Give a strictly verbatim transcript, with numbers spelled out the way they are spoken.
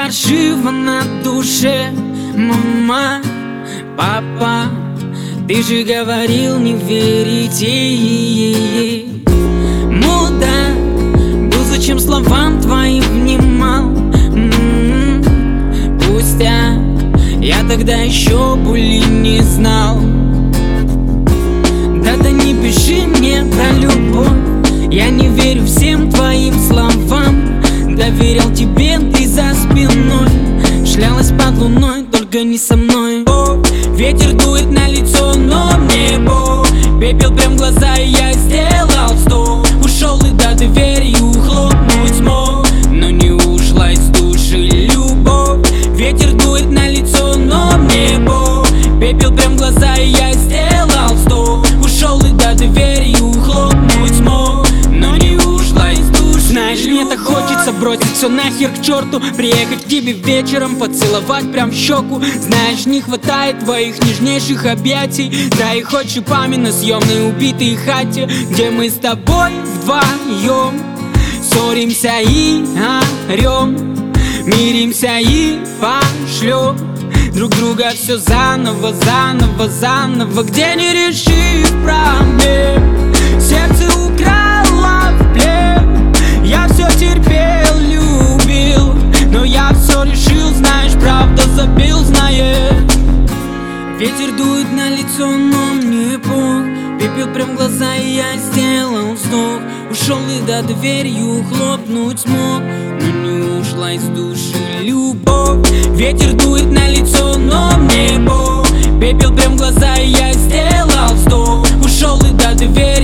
паршиво на душе. Мама, папа, ты же говорил не верить ей. Мудак был, зачем словам твоим внимал. М-м-м. Пусть я, я тогда еще боли не знал. Да-да не пиши мне про любовь, я не верю всем твоим словам. Доверял тебе ты за спиной, шлялась под луной, только не со мной. О, ветер дует на лицо, но мне бо. Пепел прям в глаза, и я сделал сто. Ушел и до дверью хлопнуть смог, но не ушла из души любовь. Ветер дует на лицо, но мне бо. Пепел прям в глаза, и я сделал сто. Ушел и до дверью хлопнуть смог, но не ушла из души. Знаешь, мне так хочется бросить все нахер к черту, приехать к тебе вечером, поцеловать прям в щеку. Знаешь, не хватает твоих нежнейших объятий. Да и хоть шипами на съемной убитой хате, где мы с тобой вдвоем ссоримся и орем, миримся и пошлем друг друга все заново, заново, заново, где не решив проблем. Сердце украло в плен, я все терпел, любил, но я все решил, знаешь, правда забил, знает. Ветер дует на лицо, но мне пох. Пепел прям в глаза, и я сделал вздох. Ушел и до дверью хлопнуть смог, но не ушла из души любовь. Ветер дует на лицо, но мне пох. Пепел прям в глаза, и я сделал вздох. Ушел и до дверью